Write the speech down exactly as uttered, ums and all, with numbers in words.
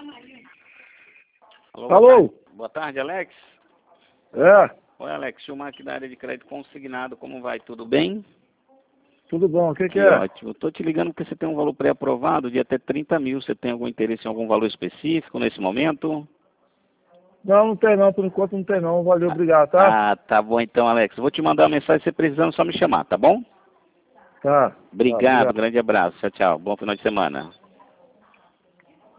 Alô? Alô? Boa tarde, boa tarde, Alex. É, Oi, Alex. Chumar aqui da área de crédito consignado. Como vai? Tudo bem? tudo bom, o que que Que é? ótimo. Estou te ligando porque você tem um valor pré-aprovado de até trinta mil. Você tem algum interesse em algum valor específico nesse momento? Não, não tem não, por enquanto não tem não, valeu, obrigado, tá? Ah, tá bom então, Alex. Vou te mandar uma mensagem, se precisando, só me chamar, tá bom? Tá, tá, Obrigado, obrigado. grande abraço. Tchau, tchau. Bom final de semana.